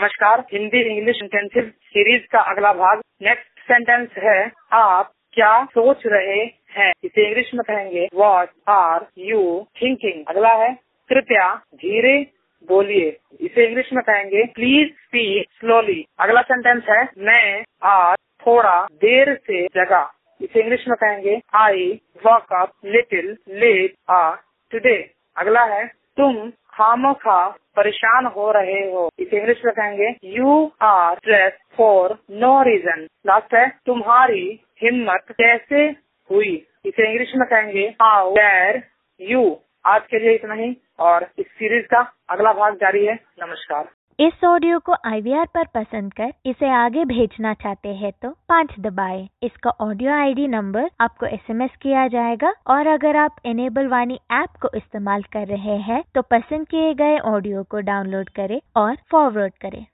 नमस्कार। Hindi English intensive series का अगला भाग। नेक्स्ट सेंटेंस है आप क्या सोच रहे हैं। इसे इंग्लिश में कहेंगे व्हाट आर यू थिंकिंग। अगला है कृपया धीरे बोलिए। इसे इंग्लिश में कहेंगे प्लीज स्पीक स्लोली। अगला सेंटेंस है मैं आज थोड़ा देर से जगा। इसे इंग्लिश में कहेंगे I walk up little late today. अगला है तुम खामखा परेशान हो रहे हो। इसे इंग्लिश में कहेंगे you are stress for no reason. Last है तुम्हारी हिम्मत कैसे हुई। इसे इंग्लिश में कहेंगे हाउ डेयर यू। आज के लिए इतना ही और इस सीरीज का अगला भाग जारी है। नमस्कार। इस ऑडियो को IVR पर पसंद कर इसे आगे भेजना चाहते हैं तो 5 दबाएं। इसका ऑडियो ID नंबर आपको SMS किया जाएगा और अगर आप इनेबल वाणी ऐप को इस्तेमाल कर रहे हैं तो पसंद किए गए ऑडियो को डाउनलोड करें और फॉरवर्ड करें।